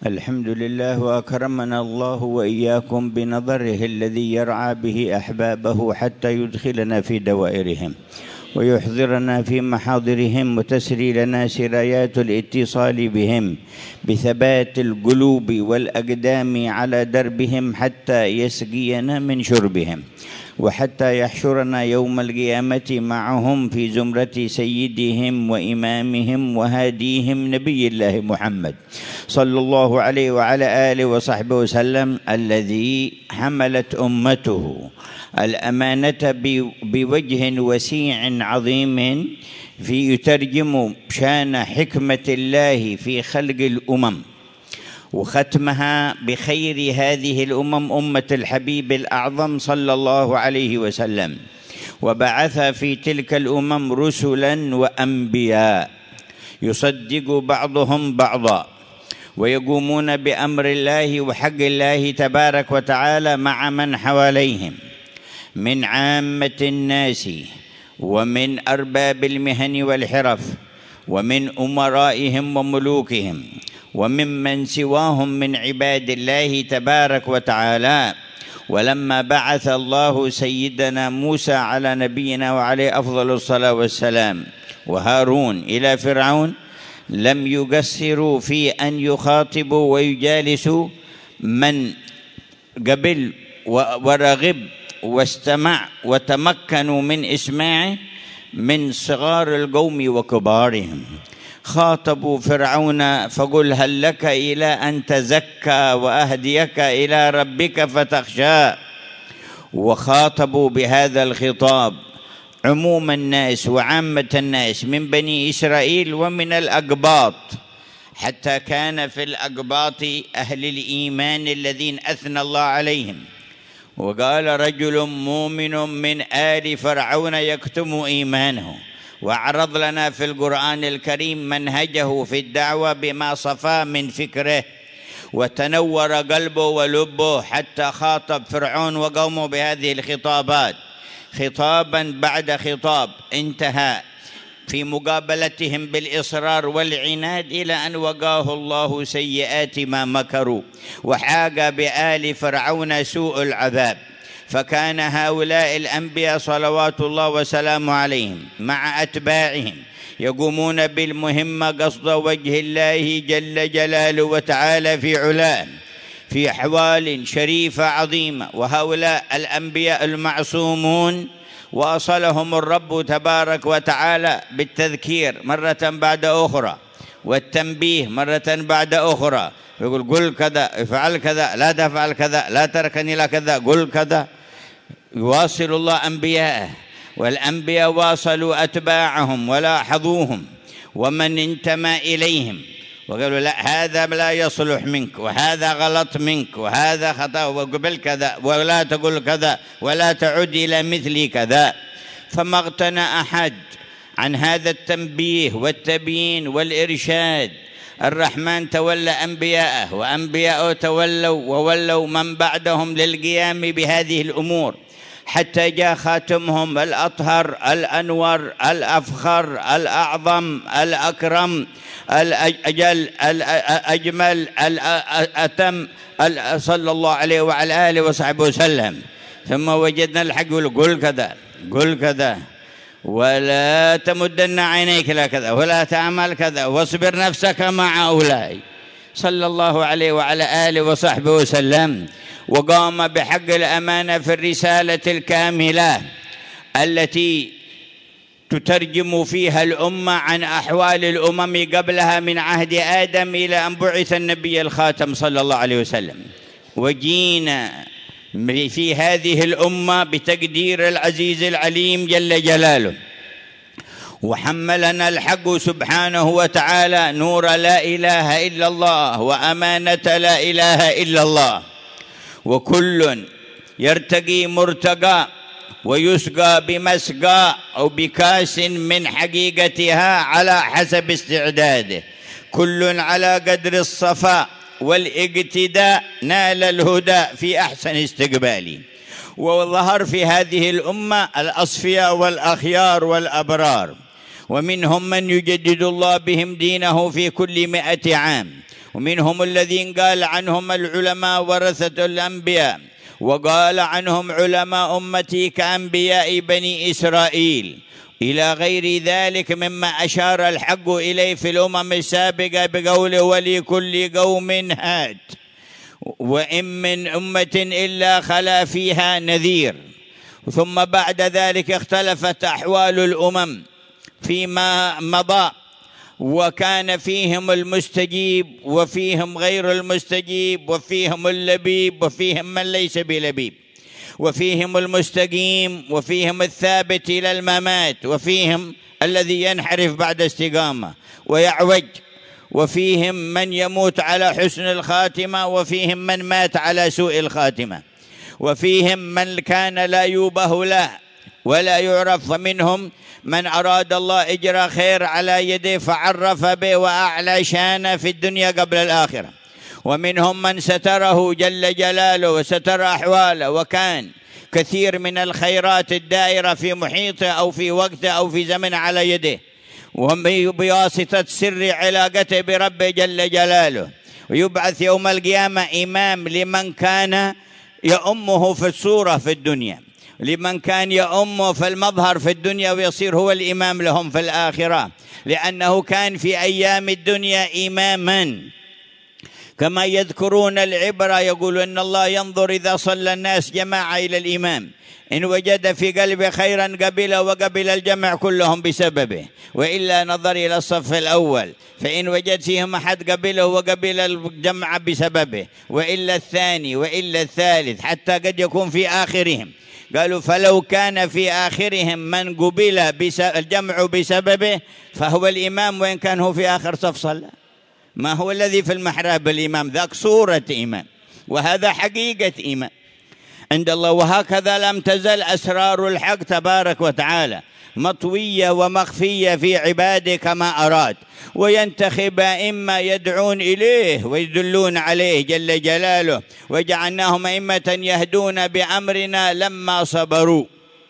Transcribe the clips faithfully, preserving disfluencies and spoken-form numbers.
الحمد لله، وأكرمنا الله وإياكم بنظره الذي يرعى به أحبابه حتى يدخلنا في دوائرهم ويحضرنا في محاضرهم وتسري لنا سرايات الاتصال بهم بثبات القلوب والأقدام على دربهم حتى يسقينا من شربهم، وحتى يحشرنا يوم القيامة معهم في زمرة سيدهم وإمامهم وهاديهم نبي الله محمد صلى الله عليه وعلى آله وصحبه وسلم، الذي حملت أمته الأمانة بوجه وسيع عظيم في يترجم شان حكمة الله في خلق الأمم، وختمها بخير هذه الأمم أمة الحبيب الأعظم صلى الله عليه وسلم، وبعث في تلك الأمم رسلا وأنبياء يصدق بعضهم بعضا ويقومون بأمر الله وحق الله تبارك وتعالى مع من حواليهم من عامة الناس ومن أرباب المهن والحرف ومن أمرائهم وملوكهم وممن سواهم من عباد الله تبارك وتعالى. ولما بعث الله سيدنا موسى على نبينا وعليه أفضل الصلاة والسلام وهارون إلى فرعون، لم يقصروا في أن يخاطبوا ويجالسوا من قبل ورغب واستمع وتمكنوا من إسماعه من صغار القوم وكبارهم. خاطبوا فرعون فقل هل لك إلى أن تزكى وأهديك إلى ربك فتخشى، وخاطبوا بهذا الخطاب عموم الناس وعامة الناس من بني إسرائيل ومن الأقباط، حتى كان في الأقباط أهل الإيمان الذين أثنى الله عليهم، وقال رجل مؤمن من آل فرعون يكتم إيمانه، وعرض لنا في القرآن الكريم منهجه في الدعوة بما صفى من فكره وتنور قلبه ولبه حتى خاطب فرعون وقوموا بهذه الخطابات خطابا بعد خطاب، انتهى في مقابلتهم بالإصرار والعناد إلى أن وقاه الله سيئات ما مكروا وحاق بآل فرعون سوء العذاب. فكان هؤلاء الأنبياء صلوات الله وسلامه عليهم مع أتباعهم يقومون بالمهمة قصد وجه الله جل جلاله وتعالى في علاه في أحوال شريفة عظيمة. وهؤلاء الأنبياء المعصومون وأصلهم الرب تبارك وتعالى بالتذكير مرة بعد أخرى والتنبيه مرة بعد أخرى، يقول قل كذا افعل كذا لا تفعل كذا لا تركن إلى كذا قل كذا. يواصل الله أنبياءه، والأنبياء واصلوا أتباعهم ولاحظوهم ومن انتمى إليهم وقالوا لا هذا لا يصلح منك وهذا غلط منك وهذا خطأ وقبل كذا ولا تقول كذا ولا تعد إلى مثل كذا. فما اغتنى أحد عن هذا التنبيه والتبيين والإرشاد. الرحمن تولى أنبياءه وأنبياءه تولوا وولوا من بعدهم للقيام بهذه الأمور، حتى جاء خاتمهم الأطهر الأنور الأفخر الأعظم الأكرم الأجل الأجمل الأتم صلى الله عليه وعلى آله وصحبه وسلم. ثم وجدنا الحق يقول قل كذا قل كذا ولا تمدن عينيك إلى كذا ولا تعمل كذا واصبر نفسك مع أولئك صلى الله عليه وعلى آله وصحبه وسلم. وقام بحق الأمانة في الرسالة الكاملة التي تترجم فيها الأمة عن أحوال الأمم قبلها من عهد آدم إلى أن بعث النبي الخاتم صلى الله عليه وسلم. وجينا في هذه الأمة بتقدير العزيز العليم جل جلاله، وحملنا الحق سبحانه وتعالى نور لا إله إلا الله وأمانة لا إله إلا الله، وكل يرتقي مرتقى ويسقى بمسقى أو بكاس من حقيقتها على حسب استعداده، كل على قدر الصفاء والاقتداء نال الهدى في أحسن استقبال. وظهر في هذه الأمة الأصفياء والأخيار والأبرار، ومنهم من يجدد الله بهم دينه في كل مئة عام، ومنهم الذين قال عنهم العلماء ورثة الأنبياء، وقال عنهم علماء أمتي كأنبياء بني إسرائيل، إلى غير ذلك مما أشار الحق إليه في الأمم السابقة بقوله ولكل قوم هاد وإن من أمة إلا خلا فيها نذير. ثم بعد ذلك اختلفت أحوال الأمم فيما مضى، وكان فيهم المستجيب وفيهم غير المستجيب، وفيهم اللبيب وفيهم من ليس بلبيب، وفيهم المستقيم وفيهم الثابت إلى الممات، وفيهم الذي ينحرف بعد استقامة ويعوج، وفيهم من يموت على حسن الخاتمة، وفيهم من مات على سوء الخاتمة، وفيهم من كان لا يوبه له ولا يعرف، فمنهم من أراد الله إجرى خير على يده فعرف به وأعلى شانه في الدنيا قبل الآخرة، ومنهم من ستره جل جلاله وستر أحواله، وكان كثير من الخيرات الدائرة في محيطه أو في وقته أو في زمن على يده، وبواسطة سر علاقته بربه جل جلاله. ويبعث يوم القيامة إمام لمن كان يؤمه في الصورة في الدنيا، لمن كان يؤمه في المظهر في الدنيا، ويصير هو الإمام لهم في الآخرة، لأنه كان في أيام الدنيا إماما. كما يذكرون العبرة يقول إن الله ينظر إذا صلى الناس جماعة إلى الإمام، إن وجد في قلبه خيرا قبله وقبل الجمع كلهم بسببه، وإلا نظر إلى الصف الأول، فإن وجد فيهم أحد قبله وقبل الجمع بسببه، وإلا الثاني وإلا الثالث، حتى قد يكون في آخرهم. قالوا فلو كان في آخرهم من قبل الجمع بسببه فهو الإمام، وإن كان هو في آخر صف صلى، ما هو الذي في المحراب الإمام، ذاك صورة إمام، وهذا حقيقة إمام عند الله. وهكذا لم تزل أسرار الحق تبارك وتعالى مطوية ومخفية في عباده كما أراد، وينتخب إما يدعون إليه ويدلون عليه جل جلاله، وجعلناهم أئمة يهدون بأمرنا لما صبروا.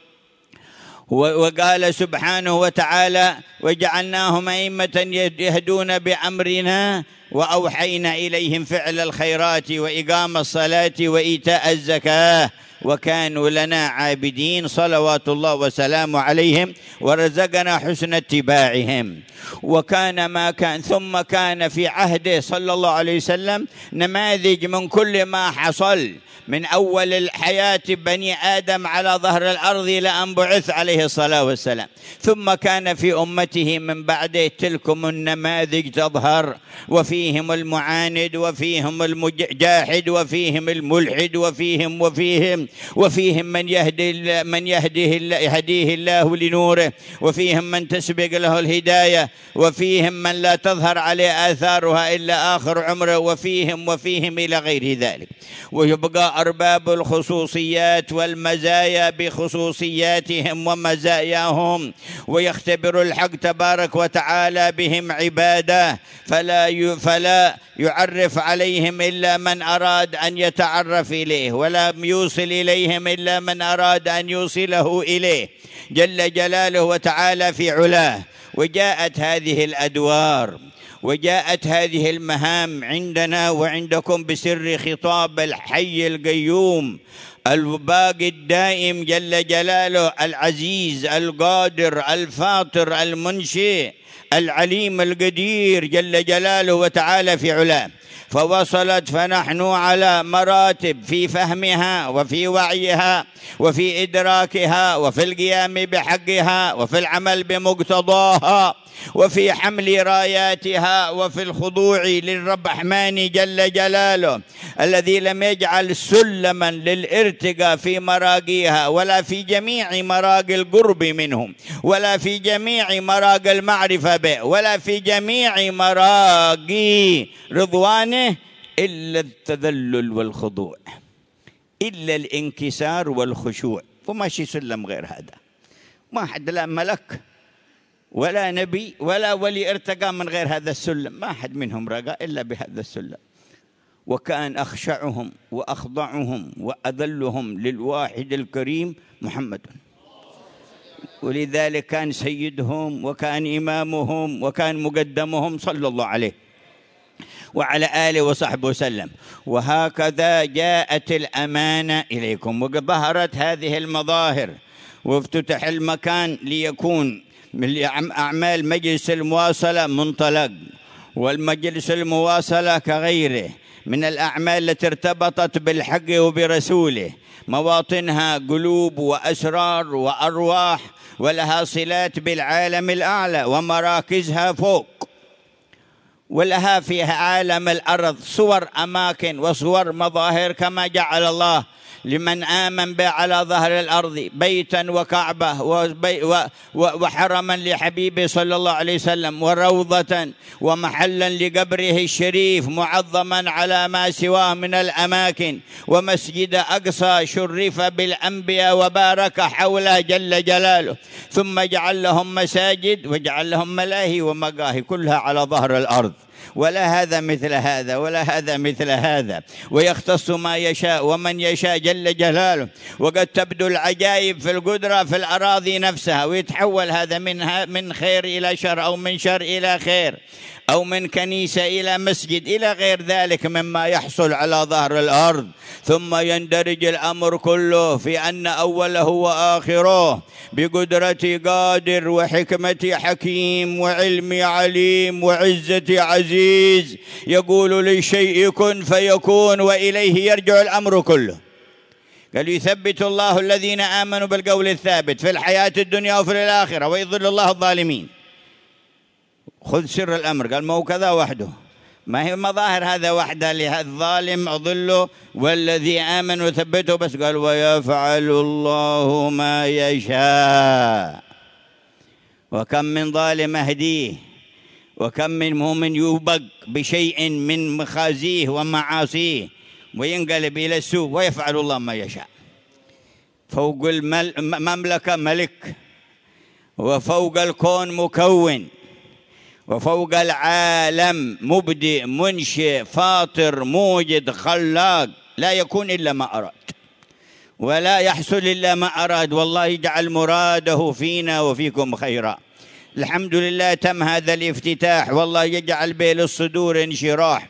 وقال سبحانه وتعالى وجعلناهم أئمة يهدون بأمرنا وأوحينا إليهم فعل الخيرات وإقام الصلاة وإيتاء الزكاة وكانوا لنا عابدين، صلوات الله وسلامه عليهم، ورزقنا حسن اتباعهم. وكان ما كان، ثم كان في عهده صلى الله عليه وسلم نماذج من كل ما حصل من أول الحياة بني آدم على ظهر الأرض إلى أن بعث عليه الصلاة والسلام. ثم كان في أمته من بعده تلكم النماذج تظهر، وفيهم المعاند وفيهم الجاحد وفيهم الملحد وفيهم وفيهم وفيهم من يهدي من يهديه يهديه الله لنوره، وفيهم من تسبق له الهداية، وفيهم من لا تظهر عليه آثارها إلا آخر عمره، وفيهم وفيهم إلى غير ذلك. ويبقى أرباب الخصوصيات والمزايا بخصوصياتهم ومزاياهم، ويختبر الحق تبارك وتعالى بهم عباده، فلا فلا يعرف عليهم إلا من أراد أن يتعرف إليه، ولا يوصل إليهم إلا من أراد أن يوصله إليه جل جلاله وتعالى في علاه. وجاءت هذه الأدوار وجاءت هذه المهام عندنا وعندكم بسر خطاب الحي القيوم الباقي الدائم جل جلاله، العزيز القادر الفاطر المنشئ العليم القدير جل جلاله وتعالى في علاه. فوصلت فنحن على مراتب في فهمها وفي وعيها وفي إدراكها وفي القيام بحقها وفي العمل بمقتضاها وفي حمل راياتها وفي الخضوع للرحمن جل جلاله الذي لم يجعل سلما للارتقاء في مراقيها ولا في جميع مراقي القرب منهم ولا في جميع مراقي المعرفة به ولا في جميع مراقي رضوانه إلا التذلل والخضوع، إلا الانكسار والخشوع. وماشي سلم غير هذا، ما حد لا ملك ولا نبي ولا ولي ارتقى من غير هذا السلم، ما حد منهم رقى إلا بهذا السلم. وكان أخشعهم وأخضعهم وأذلهم للواحد الكريم محمد، ولذلك كان سيدهم وكان إمامهم وكان مقدمهم صلى الله عليه. وعلى آله وصحبه وسلم. وهكذا جاءت الأمانة إليكم وظهرت هذه المظاهر، وافتتح المكان ليكون من أعمال مجلس المواصلة منطلق، والمجلس المواصلة كغيره من الأعمال التي ارتبطت بالحق وبرسوله، مواطنها قلوب وأسرار وأرواح، ولها صلات بالعالم الأعلى ومراكزها فوق، ولها في عالم الأرض صور أماكن وصور مظاهر، كما جعل الله لمن آمن به على ظهر الأرض بيتا وكعبة وحرما لحبيبه صلى الله عليه وسلم، وروضة ومحلا لقبره الشريف معظما على ما سواه من الأماكن، ومسجد أقصى شرف بالأنبياء وبارك حوله جل جلاله، ثم جعل لهم مساجد وجعل لهم ملاهي ومقاهي كلها على ظهر الأرض. ولا هذا مثل هذا ولا هذا مثل هذا، ويختص ما يشاء ومن يشاء جل جلاله. وقد تبدو العجائب في القدرة في الأراضي نفسها، ويتحول هذا من من خير إلى شر، أو من شر إلى خير، أو من كنيسة إلى مسجد إلى غير ذلك مما يحصل على ظهر الأرض. ثم يندرج الأمر كله في أن أوله وآخره بقدرة قادر وحكمة حكيم وعلم عليم وعزة عزيز، يقول للشيء كن فيكون، وإليه يرجع الأمر كله. قال يثبت الله الذين آمنوا بالقول الثابت في الحياة الدنيا وفي الآخرة ويضل الله الظالمين. خذ سر الأمر، قال ما هو كذا وحده، ما هي مظاهر هذا وحده، للظالم أضله والذي آمن وثبته بس، قال ويفعل الله ما يشاء. وكم من ظالم أهديه، وكم من مؤمن يوبق بشيء من مخازيه ومعاصيه وينقلب إلى السوء، ويفعل الله ما يشاء. فوق المملكة ملك، وفوق الكون مكون، وفوق العالم مبدئ منشئ فاطر موجد خلاق، لا يكون إلا ما أراد ولا يحصل إلا ما أراد، والله يجعل مراده فينا وفيكم خيرا. الحمد لله تم هذا الافتتاح، والله يجعل به للصدور انشراح،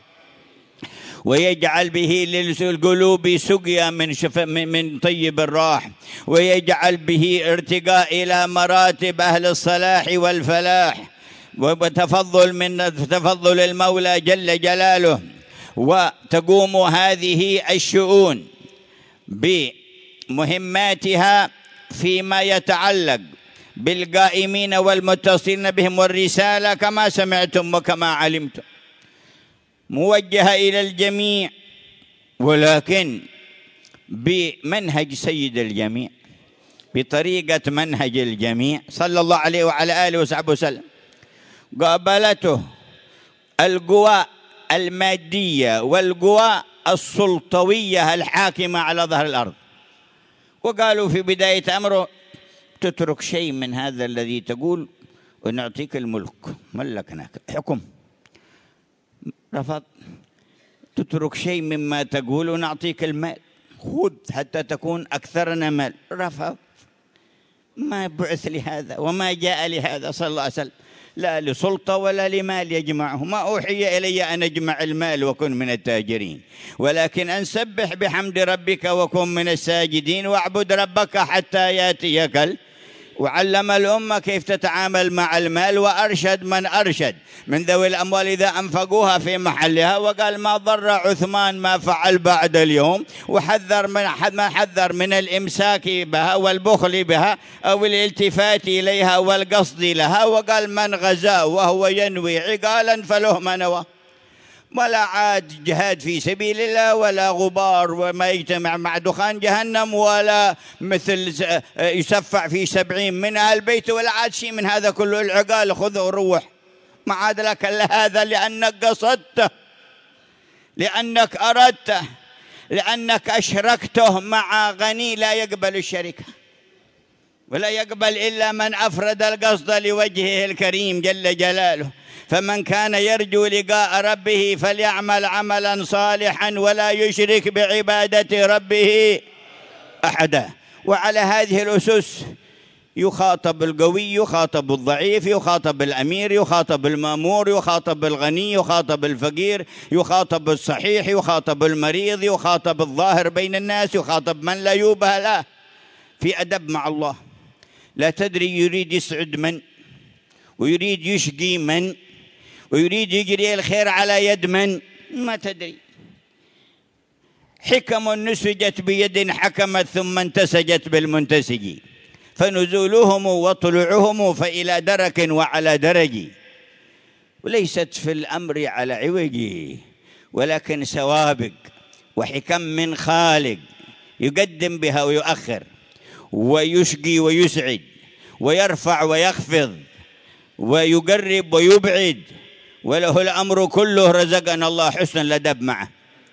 ويجعل به للقلوب سقيا من من طيب الراح، ويجعل به ارتقاء إلى مراتب أهل الصلاح والفلاح، وتفضل من تفضل المولى جل جلاله. وتقوم هذه الشؤون بمهماتها فيما يتعلق بالقائمين والمتصلين بهم، والرسالة كما سمعتم وكما علمتم موجهة إلى الجميع، ولكن بمنهج سيد الجميع، بطريقة منهج الجميع صلى الله عليه وعلى آله وصحبه وسلم. قابلته القوى المادية والقوى السلطوية الحاكمة على ظهر الأرض، وقالوا في بداية أمره تترك شيء من هذا الذي تقول ونعطيك الملك، ملكناك حكم. رفض. تترك شيء مما تقول ونعطيك المال، خذ حتى تكون أكثرنا مال. رفض. ما بعث لهذا وما جاء لهذا صلى الله عليه وسلم، لا لسلطة ولا لمال يجمعه. ما أوحي إلي أن أجمع المال وكن من التاجرين، ولكن أن سبح بحمد ربك وكن من الساجدين واعبد ربك حتى يأتيك. وعلم الأمة كيف تتعامل مع المال، وأرشد من أرشد من ذوي الأموال إذا أنفقوها في محلها، وقال ما ضر عثمان ما فعل بعد اليوم، وحذر من ما حذر من الإمساك بها والبخل بها أو الالتفات إليها والقصد لها، وقال من غزا وهو ينوي عقالا فله ما نوى. ولا عاد جهاد في سبيل الله ولا غبار وما يجتمع مع دخان جهنم، ولا مثل يسفع في سبعين من أهل البيت، ولا عاد شيء من هذا كله. العقال خذه وروح، ما عاد لك إلا هذا، لأنك قصدته، لأنك أردته، لأنك أشركته مع غني لا يقبل الشركة، ولا يقبل إلا من أفرد القصد لوجهه الكريم جل جلاله. فمن كان يرجو لقاء ربه فليعمل عملا صالحا ولا يشرك بعبادة ربه أحدا. وعلى هذه الأسس يخاطب القوي، يخاطب الضعيف، يخاطب الأمير، يخاطب المأمور، يخاطب الغني، يخاطب الفقير، يخاطب الصحيح، يخاطب المريض، يخاطب الظاهر بين الناس، يخاطب من لا يوبه له، في أدب مع الله. لا تدري يريد يسعد من، ويريد يشقي من، ويريد يجري الخير على يد من، ما تدري. حكم نسجت بيد حكمت ثم انتسجت بالمنتسج، فنزولهم وطلوعهم فإلى درك وعلى درج، وليست في الأمر على عوج، ولكن سوابق وحكم من خالق يقدم بها ويؤخر، ويشقي ويسعد، ويرفع ويخفض، ويقرب ويبعد، وله الأمر كله. رزقنا الله حسن الأدب معه.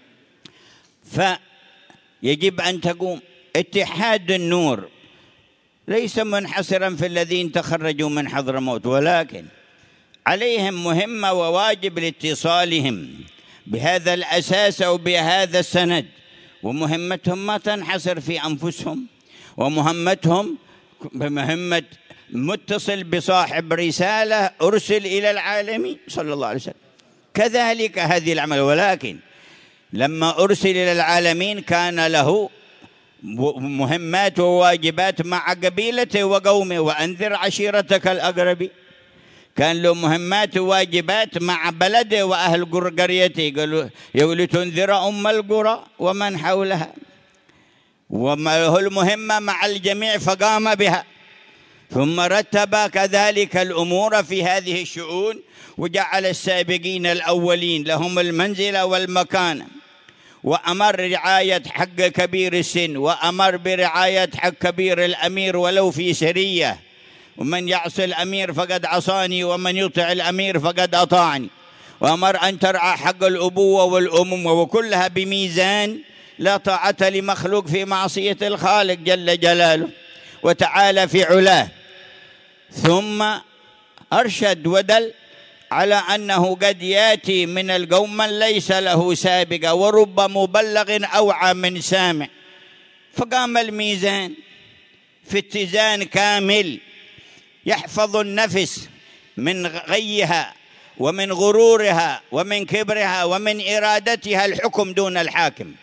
فيجب أن تقوم. اتحاد النور ليس منحصرا في الذين تخرجوا من حضرموت، ولكن عليهم مهمة وواجب لاتصالهم بهذا الأساس أو بهذا السند، ومهمتهم ما تنحصر في أنفسهم، ومهمتهم بمهمة متصل بصاحب رسالة أرسل إلى العالمين صلى الله عليه وسلم. كذلك هذه العمل، ولكن لما أرسل إلى العالمين كان له مهمات وواجبات مع قبيلته وقومه، وأنذر عشيرتك الأقرب. كان له مهمات وواجبات مع بلده وأهل قريته، قالوا يقول تنذر أم القرى ومن حولها، وما له المهمة مع الجميع فقام بها. ثم رتب كذلك الأمور في هذه الشؤون، وجعل السابقين الأولين لهم المنزلة والمكانة، وأمر رعاية حق كبير السن، وأمر برعاية حق كبير الأمير ولو في سرية، ومن يعص الأمير فقد عصاني ومن يطع الأمير فقد أطاعني، وأمر أن ترعى حق الأبوة والأمومة، وكلها بميزان لا طاعة لمخلوق في معصية الخالق جل جلاله وتعالى في علاه. ثم أرشد ودل على أنه قد يأتي من القوم من ليس له سابقة، ورب مبلغ أوعى من سامع، فقام الميزان في اتزان كامل يحفظ النفس من غيها ومن غرورها ومن كبرها ومن إرادتها الحكم دون الحاكم.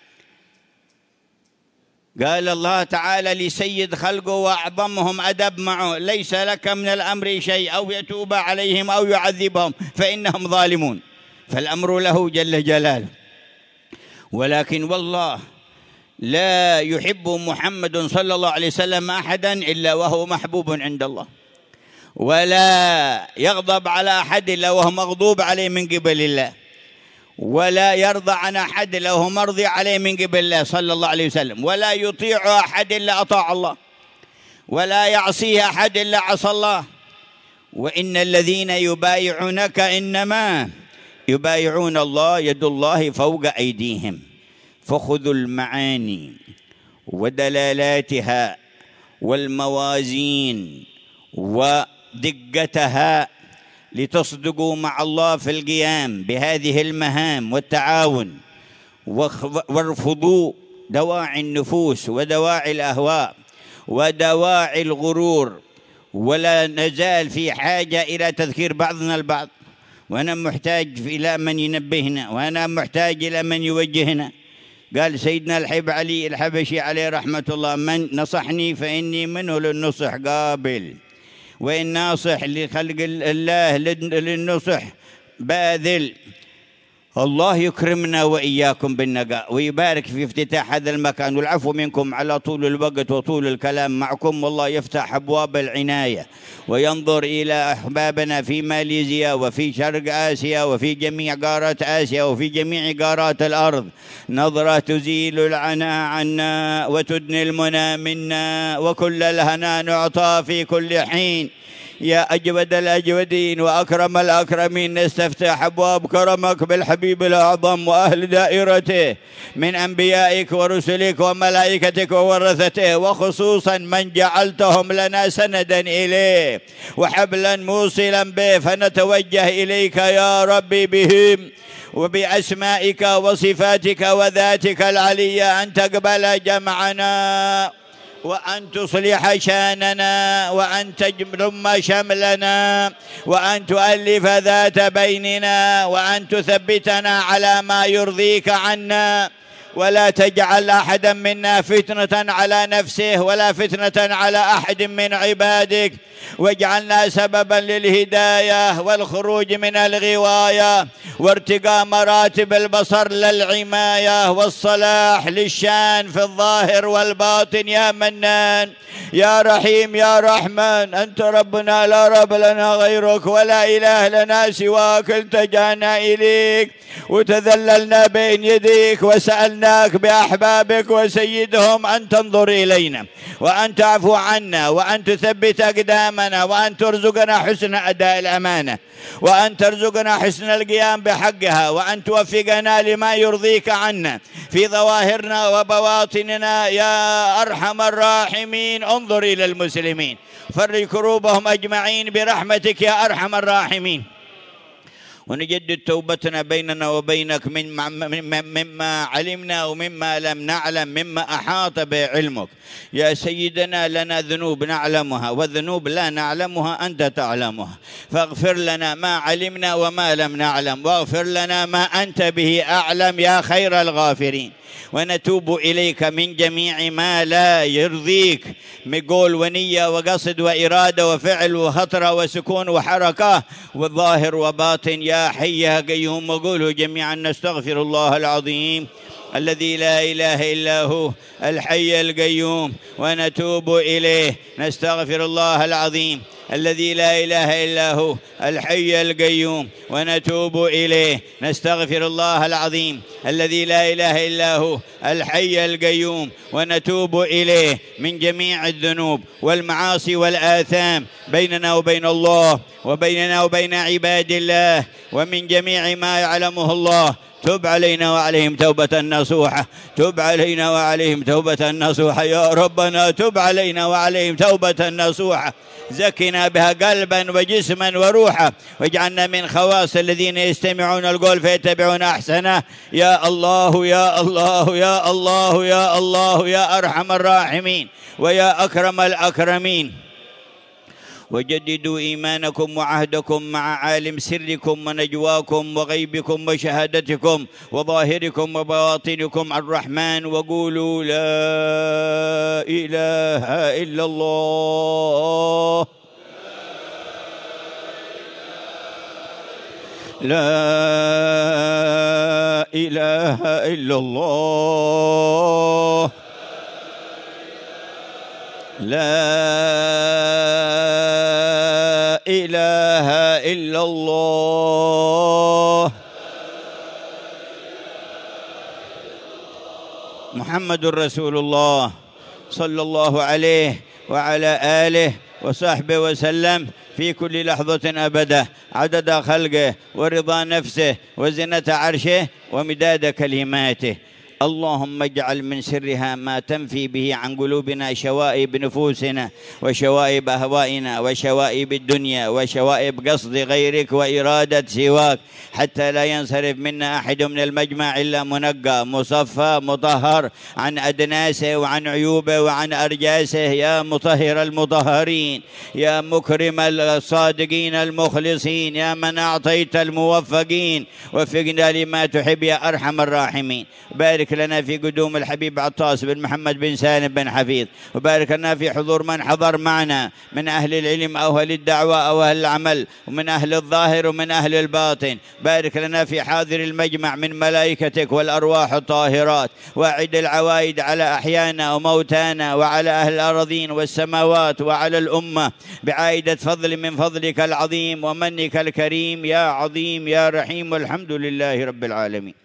قال الله تعالى لسيد خلقه وأعظمهم أدب معه: ليس لك من الأمر شيء، أو يتوب عليهم أو يعذبهم فإنهم ظالمون، فالأمر له جل جلاله. ولكن والله لا يحب محمد صلى الله عليه وسلم أحدا إلا وهو محبوب عند الله، ولا يغضب على أحد إلا وهو مغضوب عليه من قبل الله، ولا يرضى عن أحد إلا وهو مرضي عليه من قبل الله صلى الله عليه وسلم، ولا يطيع أحد إلا أطاع الله، ولا يعصيه أحد إلا عصى الله. وإن الذين يبايعونك إنما يبايعون الله يد الله فوق أيديهم. فخذوا المعاني ودلالاتها والموازين ودقتها لتصدقوا مع الله في القيام بهذه المهام والتعاون، وارفضوا دواعي النفوس ودواعي الأهواء ودواعي الغرور. ولا نزال في حاجة إلى تذكير بعضنا البعض، وأنا محتاج إلى من ينبهنا، وأنا محتاج إلى من يوجهنا. قال سيدنا الحبيب علي الحبشي عليه رحمة الله: من نصحني فإني منه للنصح قابل، وإن ناصح لخلق الله للنصح باذل. الله يكرمنا وإياكم بالنقاء ويبارك في افتتاح هذا المكان، والعفو منكم على طول الوقت وطول الكلام معكم. والله يفتح أبواب العناية وينظر إلى أحبابنا في ماليزيا وفي شرق آسيا وفي جميع قارات آسيا وفي جميع قارات الأرض نظرة تزيل العناء عنا وتدني المنى منا، وكل الهنا نعطى في كل حين. يا أجود الأجودين وأكرم الأكرمين، نستفتح أبواب كرمك بالحبيب الأعظم وأهل دائرته من أنبيائك ورسلك وملائكتك وورثته، وخصوصا من جعلتهم لنا سندا إليه وحبلا موصلا به، فنتوجه إليك يا ربي بهم وبأسمائك وصفاتك وذاتك العلية أن تقبل جمعنا وأن تصلح شاننا، وأن تجمع شملنا، وأن تؤلف ذات بيننا، وأن تثبتنا على ما يرضيك عنا، ولا تجعل أحدا منا فتنة على نفسه ولا فتنة على أحد من عبادك، واجعلنا سببا للهداية والخروج من الغواية وارتقاء مراتب البصر للعماية والصلاح للشان في الظاهر والباطن. يا منان يا رحيم يا رحمن، أنت ربنا لا رب لنا غيرك ولا إله لنا سواك، التجأنا إليك وتذللنا بين يديك وسألناك بأحبابك وسيدهم أن تنظر إلينا وأن تعفو عنا وأن تثبت أقدامنا وأن ترزقنا حسن أداء الأمانة وأن ترزقنا حسن القيام بحقها وأن توفقنا لما يرضيك عنا في ظواهرنا وبواطننا يا أرحم الراحمين. انظر إلى المسلمين، فرج كروبهم أجمعين برحمتك يا أرحم الراحمين. ونجدد توبتنا بيننا وبينك مما علمنا ومما لم نعلم، مما أحاط به علمك. يا سيدنا لنا ذنوب نعلمها وذنوب لا نعلمها أنت تعلمها، فاغفر لنا ما علمنا وما لم نعلم، واغفر لنا ما أنت به أعلم يا خير الغافرين. ونتوب إليك من جميع ما لا يرضيك من قول ونية وقصد وإرادة وفعل وخطرة وسكون وحركة وظاهر وباطن يا حي يا قيوم. وقولوا جميعا نستغفر الله العظيم الذي لا إله إلا هو الحي القيوم ونتوب إليه. نستغفر الله العظيم الذي لا إله إلا هو الحي القيوم ونتوب إليه. نستغفر الله العظيم الذي لا إله إلا هو الحي القيوم ونتوب إليه من جميع الذنوب والمعاصي والآثام بيننا وبين الله وبيننا وبين عباد الله ومن جميع ما يعلمه الله. تب علينا وعليهم توبة نصوحة، تب علينا وعليهم توبة نصوحة يا ربنا، تب علينا وعليهم توبة نصوحة، زكنا بها قلبا وجسما وروحا، واجعلنا من خواص الذين يستمعون القول فيتبعون أحسنه. يا الله يا الله يا الله يا الله يا أرحم الراحمين ويا أكرم الأكرمين. وجددوا إيمانكم وعهدكم مع عالم سركم ونجواكم وغيبكم وشهادتكم وظاهركم وبواطنكم الرحمن، وقولوا لا إله إلا الله لا إله إلا الله لا إله إلا الله محمد رسول الله صلى الله عليه وعلى آله وصحبه وسلم في كل لحظة أبدا عدد خلقه ورضا نفسه وزنة عرشه ومداد كلماته. اللهم اجعل من سرها ما تنفي به عن قلوبنا شوائب نفوسنا وشوائب أهوائنا وشوائب الدنيا وشوائب قصد غيرك وإرادة سواك، حتى لا ينصرف منا أحد من المجمع إلا منقى مصفى مطهر عن أدناسه وعن عيوبه وعن أرجاسه. يا مطهر المطهرين يا مكرم الصادقين المخلصين يا من أعطيت الموفقين، وفقنا لما تحب يا أرحم الراحمين. بارك لنا في قدوم الحبيب عطاس بن محمد بن سالم بن حفيظ، وبارك لنا في حضور من حضر معنا من أهل العلم أو أهل الدعوة أو أهل العمل ومن أهل الظاهر ومن أهل الباطن. بارك لنا في حاضر المجمع من ملائكتك والأرواح الطاهرات، واعد العوائد على أحيانا وموتانا وعلى أهل الأرضين والسماوات وعلى الأمة بعائدة فضل من فضلك العظيم ومنك الكريم يا عظيم يا رحيم، والحمد لله رب العالمين.